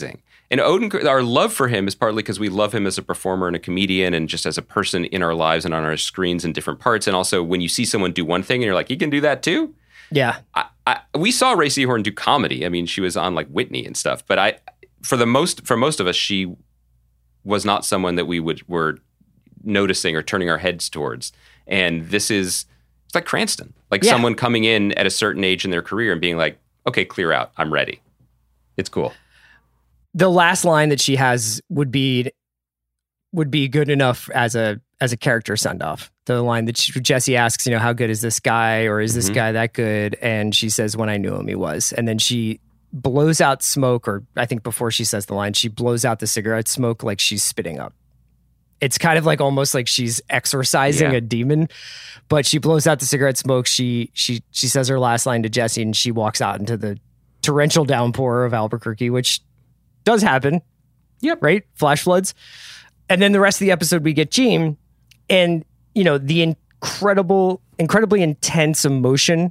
And Odenkirk, our love for him is partly because we love him as a performer and a comedian and just as a person in our lives and on our screens in different parts. And also when you see someone do one thing and you're like, he can do that too? Yeah. I, I, we saw Ray Seahorn do comedy. I mean, she was on like Whitney and stuff. But I, for the most, for most of us, she was not someone that we would were noticing or turning our heads towards. And this is, it's like Cranston. Like yeah. someone coming in at a certain age in their career and being like, okay, clear out. I'm ready. It's cool. The last line that she has would be would be good enough as a as a character send off. The line that she, Jesse asks, you know, how good is this guy, or is this mm-hmm. guy that good? And she says, when I knew him, he was. And then she blows out smoke, or I think before she says the line, she blows out the cigarette smoke like she's spitting up. It's kind of like almost like she's exorcising yeah. a demon, but she blows out the cigarette smoke. She she she says her last line to Jesse, and she walks out into the torrential downpour of Albuquerque, which does happen. Yep. Right? Flash floods. And then the rest of the episode, we get Gene, and, you know, the incredible, incredibly intense emotion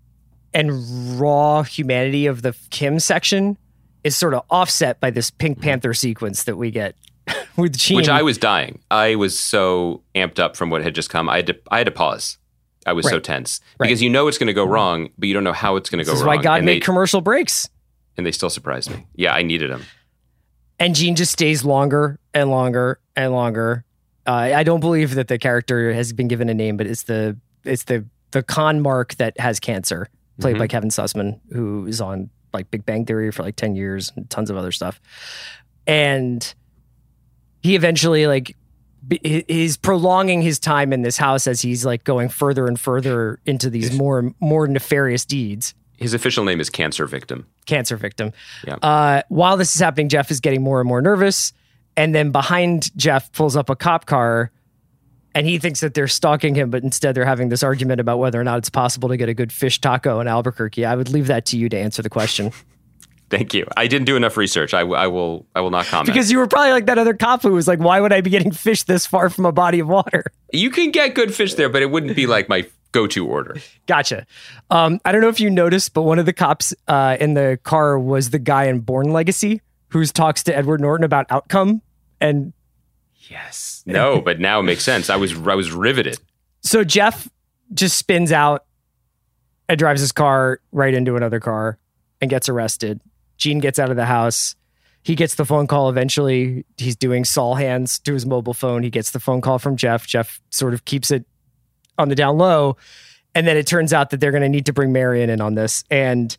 and raw humanity of the Kim section is sort of offset by this Pink Panther sequence that we get with Gene. Which I was dying. I was so amped up from what had just come. I had to, I had to pause. I was right. so tense. Right. Because you know it's going to go wrong, but you don't know how it's going to go wrong. This is why God and made they, commercial breaks. And they still surprised me. Yeah, I needed them. And Gene just stays longer and longer and longer. Uh, I don't believe that the character has been given a name, but it's the it's the the con mark that has cancer, played mm-hmm. by Kevin Sussman, who is on like Big Bang Theory for like ten years and tons of other stuff. And he eventually like he's prolonging his time in this house as he's like going further and further into these more more nefarious deeds. His official name is Cancer Victim. Cancer Victim. Yeah. Uh, while this is happening, Jeff is getting more and more nervous. And then behind Jeff pulls up a cop car, and he thinks that they're stalking him, but instead they're having this argument about whether or not it's possible to get a good fish taco in Albuquerque. I would leave that to you to answer the question. Thank you. I didn't do enough research. I, I will I will not comment. Because you were probably like that other cop who was like, why would I be getting fish this far from a body of water? You can get good fish there, but it wouldn't be like my go-to order. Gotcha. Um, I don't know if you noticed, but one of the cops uh, in the car was the guy in Bourne Legacy who talks to Edward Norton about outcome. And yes, no, but now it makes sense. I was I was riveted. So Jeff just spins out and drives his car right into another car and gets arrested. Gene gets out of the house. He gets the phone call eventually. He's doing Saul hands to his mobile phone. He gets the phone call from Jeff. Jeff sort of keeps it on the down low. And then it turns out that they're going to need to bring Marion in on this. And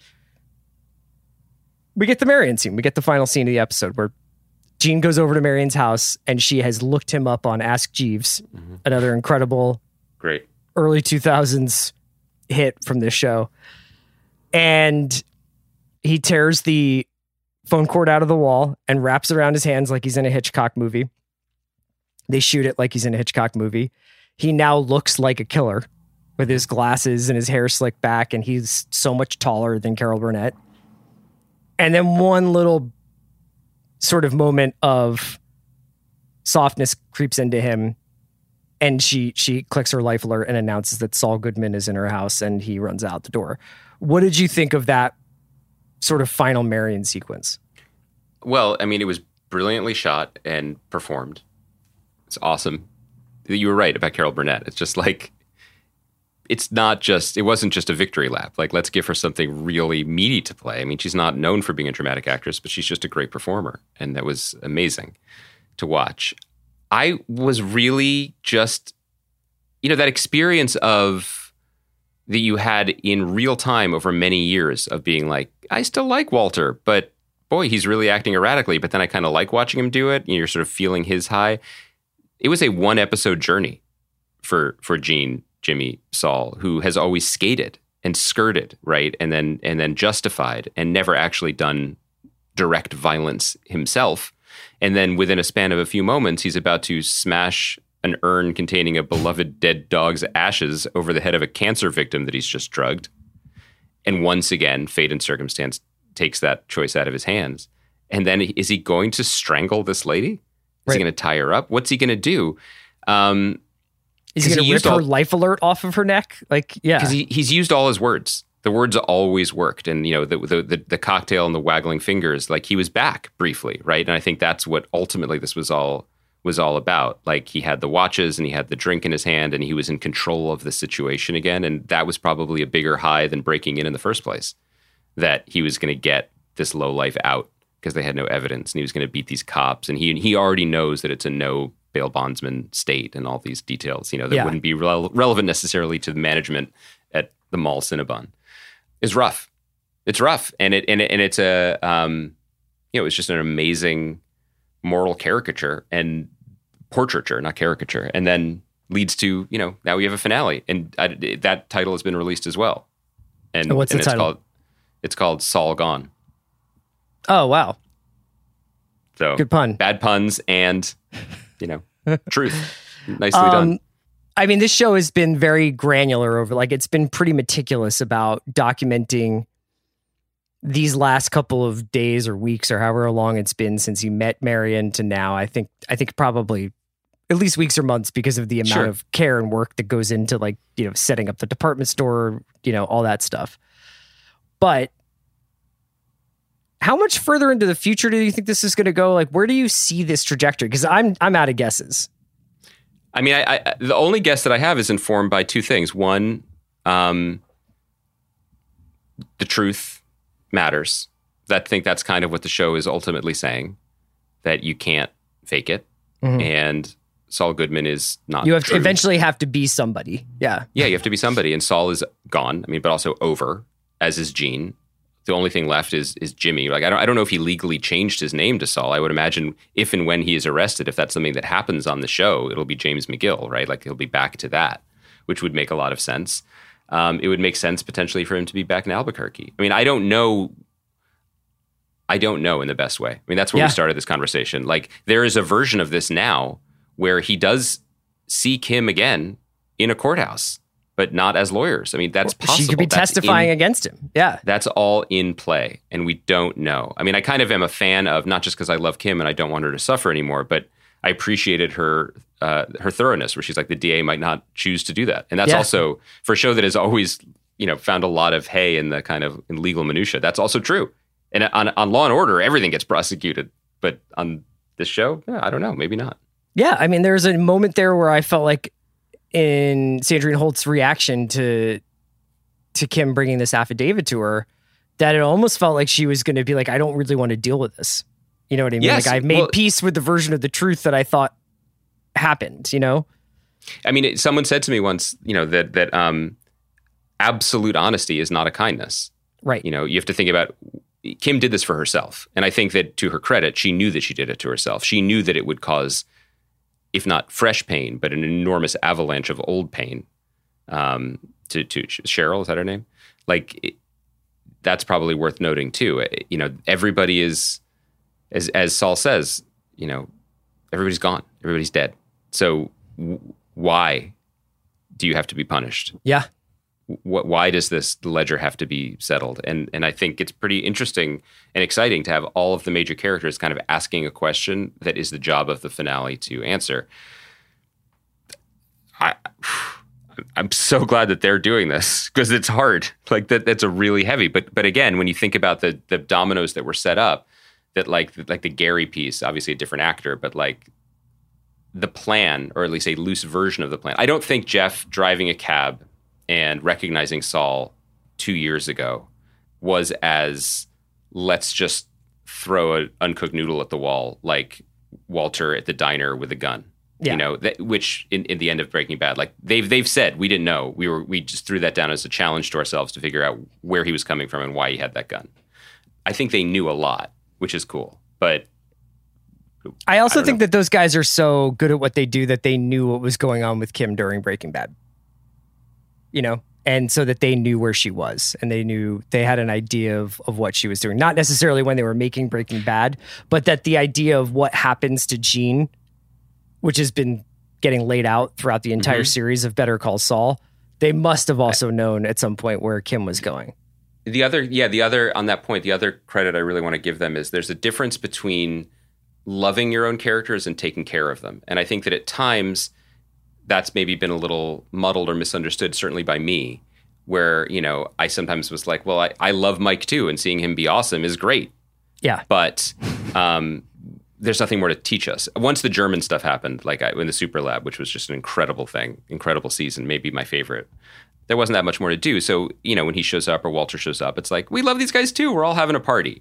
we get the Marion scene. We get the final scene of the episode where Gene goes over to Marion's house and she has looked him up on Ask Jeeves, mm-hmm. another incredible great early two thousands hit from this show. And he tears the phone cord out of the wall and wraps it around his hands like he's in a Hitchcock movie. They shoot it like he's in a Hitchcock movie. He now looks like a killer with his glasses and his hair slicked back, and he's so much taller than Carol Burnett. And then one little sort of moment of softness creeps into him, and she she clicks her life alert and announces that Saul Goodman is in her house, and he runs out the door. What did you think of that sort of final Marion sequence? Well, I mean, it was brilliantly shot and performed. It's awesome. You were right about Carol Burnett. It's just like, it's not just, it wasn't just a victory lap. Like, let's give her something really meaty to play. I mean, she's not known for being a dramatic actress, but she's just a great performer. And that was amazing to watch. I was really just, you know, that experience of that you had in real time over many years of being like, I still like Walter, but boy, he's really acting erratically. But then I kind of like watching him do it. And you're sort of feeling his high. It was a one episode journey for for Gene, Jimmy, Saul, who has always skated and skirted, right? And then and then justified and never actually done direct violence himself. And then within a span of a few moments, he's about to smash an urn containing a beloved dead dog's ashes over the head of a cancer victim that he's just drugged. And once again, fate and circumstance takes that choice out of his hands. And then is he going to strangle this lady? Is right. he going to tie her up? What's he going to do? Um, Is he going to rip her all, life alert off of her neck? Like, yeah. Because he, he's used all his words. The words always worked. And, you know, the, the, the, the cocktail and the waggling fingers, like he was back briefly, right? And I think that's what ultimately this was all was all about. Like he had the watches and he had the drink in his hand and he was in control of the situation again. And that was probably a bigger high than breaking in in the first place, that he was going to get this lowlife out because they had no evidence and he was going to beat these cops. And he he already knows that it's a no bail bondsman state and all these details, you know, that Yeah. wouldn't be rele- relevant necessarily to the management at the mall Cinnabon. It's rough. It's rough. And it and, it, and it's a, um, you know, it's just an amazing moral caricature and portraiture, not caricature. And then leads to, you know, now we have a finale. And I, that title has been released as well. And, And what's and the it's title? called It's called Saul Gone. Oh, wow. So Good pun. Bad puns and, you know, truth. Nicely Um, done. I mean, this show has been very granular over, like, it's been pretty meticulous about documenting these last couple of days or weeks or however long it's been since you met Marion to now. I think, I think probably at least weeks or months because of the amount Sure. of care and work that goes into, like, you know, setting up the department store, you know, all that stuff. But how much further into the future do you think this is going to go? Like, where do you see this trajectory? Because I'm, I'm out of guesses. I mean, I, I, the only guess that I have is informed by two things. One, um, the truth matters. I think that's kind of what the show is ultimately saying, that you can't fake it. Mhm. And Saul Goodman is not You have to true. eventually have to be somebody. Yeah. Yeah, you have to be somebody. And Saul is gone. I mean, but also over, as is Gene. The only thing left is is Jimmy. Like I don't I don't know if he legally changed his name to Saul. I would imagine if and when he is arrested, if that's something that happens on the show, it'll be James McGill, right? Like he'll be back to that, which would make a lot of sense. Um, it would make sense potentially for him to be back in Albuquerque. I mean, I don't know. I don't know in the best way. I mean, that's where Yeah. we started this conversation. Like there is a version of this now where he does see Kim again in a courthouse, but not as lawyers. I mean, that's possible. She could be That's testifying in- against him. Yeah. That's all in play, and we don't know. I mean, I kind of am a fan of, not just because I love Kim and I don't want her to suffer anymore, but I appreciated her uh, her thoroughness, where she's like, the D A might not choose to do that, and that's Yeah. also for a show that has always, you know, found a lot of hay in the kind of in legal minutia. That's also true. And on on Law and Order, everything gets prosecuted, but on this show, yeah, I don't know, maybe not. Yeah. I mean, there's a moment there where I felt like in Sandrine Holt's reaction to to Kim bringing this affidavit to her, that it almost felt like she was going to be like, I don't really want to deal with this. You know what I mean? Yes, Like I've made well- peace with the version of the truth that I thought happened, you know? I mean, it, someone said to me once, you know, that that um, absolute honesty is not a kindness. Right. You know, you have to think about, Kim did this for herself. And I think that to her credit, she knew that she did it to herself. She knew that it would cause, if not fresh pain, but an enormous avalanche of old pain. Um, to, to Cheryl, is that her name? Like, it, that's probably worth noting too. It- you know, everybody is, as, as Saul says, you know, everybody's gone. Everybody's dead. So w- why do you have to be punished? Yeah. What, why does this ledger have to be settled? And and I think it's pretty interesting and exciting to have all of the major characters kind of asking a question that is the job of the finale to answer. I, I'm so glad that they're doing this because it's hard. Like that, that's a really heavy. But but again, when you think about the the dominoes that were set up, that like like the Gary piece, obviously a different actor, but like the plan, or at least a loose version of the plan. I don't think Jeff driving a cab and recognizing Saul two years ago was as, let's just throw an uncooked noodle at the wall, like Walter at the diner with a gun. Yeah. You know, that, which in, in the end of Breaking Bad, like they've they've said we didn't know. We were we just threw that down as a challenge to ourselves to figure out where he was coming from and why he had that gun. I think they knew a lot, which is cool. But I also I don't think know. that those guys are so good at what they do that they knew what was going on with Kim during Breaking Bad. You know, and so that they knew where she was and they knew they had an idea of, of what she was doing. Not necessarily when they were making Breaking Bad, but that the idea of what happens to Gene, which has been getting laid out throughout the entire Mhm. series of Better Call Saul, they must have also known at some point where Kim was going. The other, yeah, the other, on that point, the other credit I really want to give them is there's a difference between loving your own characters and taking care of them. And I think that at times that's maybe been a little muddled or misunderstood, certainly by me. where, you know, I sometimes was like, well, I, I love Mike too, and seeing him be awesome is great. Yeah. But um, there's nothing more to teach us. Once the German stuff happened, like I, in the Super Lab, which was just an incredible thing, incredible season, maybe my favorite, there wasn't that much more to do. So, you know, when he shows up or Walter shows up, it's like, we love these guys too. We're all having a party.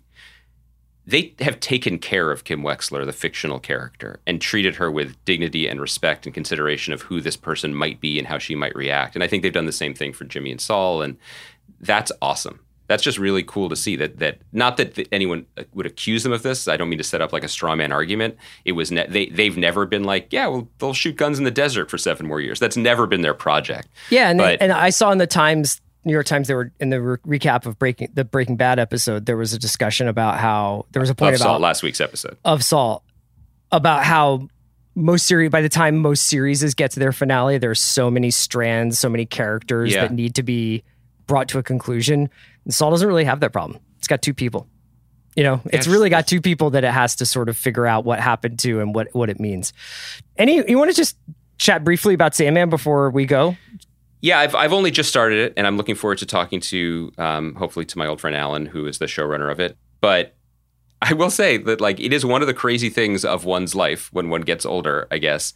They have taken care of Kim Wexler, the fictional character, and treated her with dignity and respect and consideration of who this person might be and how she might react. And I think they've done the same thing for Jimmy and Saul. And that's awesome. That's just really cool to see that, that not that th- anyone would accuse them of this. I don't mean to set up like a straw man argument. It was, ne- they, they've never been like, yeah, well, they'll shoot guns in the desert for seven more years. That's never been their project. Yeah. And, but, they, and I saw in the Times, New York Times, they were in the re- recap of Breaking the Breaking Bad episode. There was a discussion about how there was a point of about Saul, last week's episode of Saul about how most series, by the time most series get to their finale, there's so many strands, so many characters Yeah. that need to be brought to a conclusion. And Saul doesn't really have that problem. It's got two people. You know, it's Yeah. really got two people that it has to sort of figure out what happened to and what, what it means. Any, you want to just chat briefly about Sandman before we go? Yeah, I've I've only just started it, and I'm looking forward to talking to, um, hopefully, to my old friend Alan, who is the showrunner of it. But I will say that, like, it is one of the crazy things of one's life when one gets older, I guess,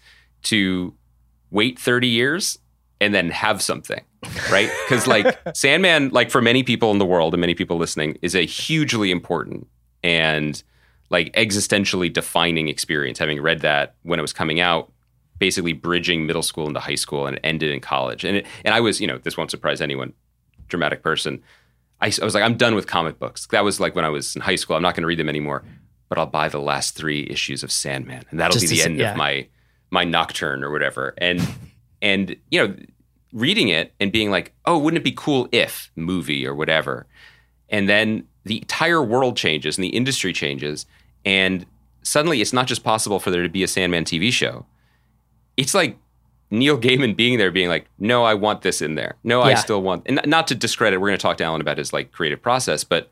to wait thirty years and then have something, right? Because, like, Sandman, like, for many people in the world and many people listening, is a hugely important and, like, existentially defining experience. Having read that when it was coming out, basically bridging middle school into high school, and it ended in college. And it, and I was, you know, this won't surprise anyone, dramatic person. I, I was like, I'm done with comic books. That was like when I was in high school. I'm not going to read them anymore, but I'll buy the last three issues of Sandman, and that'll Just be the to, end yeah. of my my Nocturne or whatever. And and you know, reading it and being like, oh, wouldn't it be cool if movie or whatever? And then the entire world changes and the industry changes, and suddenly it's not just possible for there to be a Sandman T V show. It's like Neil Gaiman being there being like, no, I want this in there. No, I Yeah. still want, and not to discredit, we're going to talk to Alan about his like creative process, but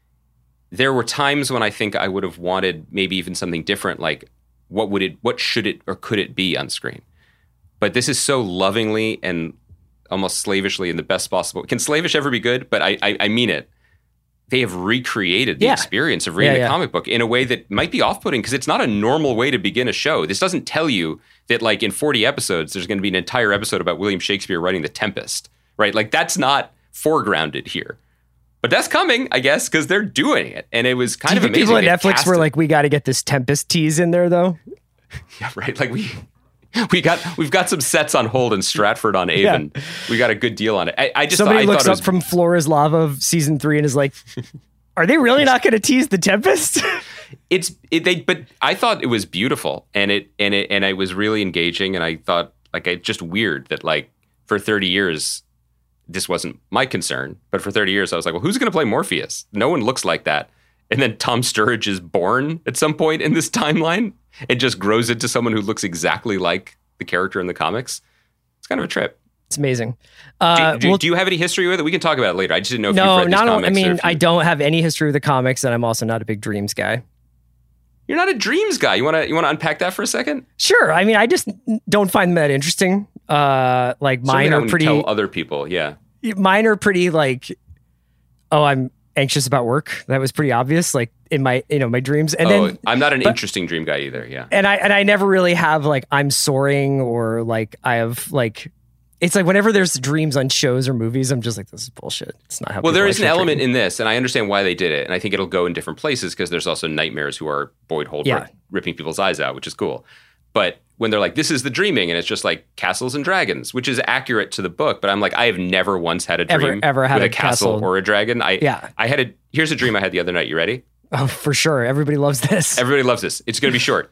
there were times when I think I would have wanted maybe even something different, like what would it, what should it or could it be on screen? But this is so lovingly and almost slavishly in the best possible. Can slavish ever be good? But I, I, I mean it. They have recreated the Yeah. experience of reading Yeah, the yeah. comic book in a way that might be off-putting because it's not a normal way to begin a show. This doesn't tell you that, like, in forty episodes, there's going to be an entire episode about William Shakespeare writing The Tempest, right? Like, that's not foregrounded here. But that's coming, I guess, because they're doing it. And it was kind Do you of think amazing. people at They Netflix cast were it- like, we got to get this Tempest tease in there, though? yeah, right. Like, we... We got we've got some sets on hold in Stratford on Avon. Yeah. We got a good deal on it. I, I just Somebody thought, I looks thought it up was, from Floor is Lava of season three and is like, are they really not going to tease the Tempest? It's it, they, but I thought it was beautiful, and it and it and it was really engaging. And I thought, like, it's just weird that, like, for thirty years, this wasn't my concern, but for thirty years, I was like, well, who's going to play Morpheus? No one looks like that. And then Tom Sturridge is born at some point in this timeline. It just grows into someone who looks exactly like the character in the comics. It's kind of a trip. It's amazing. Uh, do, do, well, do you have any history with it? We can talk about it later. I just didn't know if no, you've read not these all, I comics. or mean, if you- I don't have any history with the comics, and I'm also not a big Dreams guy. You're not a Dreams guy. You want to you want to unpack that for a second? Sure. I mean, I just don't find them that interesting. Uh, like Certainly mine not are when you pretty. tell other people. Yeah. Mine are pretty like. Oh, I'm anxious about work. That was pretty obvious. Like in my, you know, my dreams, and oh, then I'm not an but- interesting dream guy either. Yeah. and I and I never really have like I'm soaring or like I have like. It's like whenever there's dreams on shows or movies, I'm just like, this is bullshit. It's not how. Well, people there is an actually element dream. in this, and I understand why they did it, and I think it'll go in different places because there's also nightmares who are Boyd Holbrook Yeah. ripping people's eyes out, which is cool. But when they're like, this is the dreaming, and it's just like castles and dragons, which is accurate to the book, but I'm like, I have never once had a Ever- dream ever had with a a castle, castle. or a dragon. I Yeah. I had a here's a dream I had the other night. You ready? Oh, for sure. Everybody loves this. Everybody loves this. It's going to be short.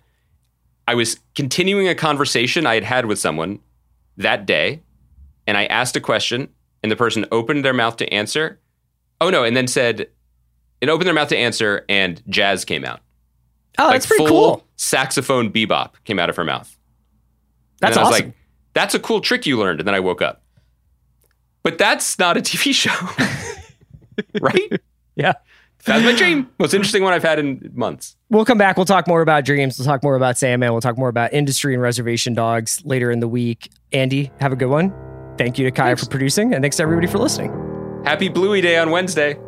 I was continuing a conversation I had had with someone that day, and I asked a question, and the person opened their mouth to answer. Oh, no, and then said, it opened their mouth to answer, and jazz came out. oh, Like that's pretty full cool. saxophone bebop came out of her mouth. That's and I was awesome. like, that's a cool trick you learned, and then I woke up. But that's not a T V show, right? Yeah. That's my dream. Most interesting one I've had in months. We'll come back. We'll talk more about dreams. We'll talk more about Sandman. We'll talk more about industry and reservation dogs later in the week. Andy, have a good one. Thank you to Kaya Thanks. for producing, and thanks to everybody for listening. Happy Bluey Day on Wednesday.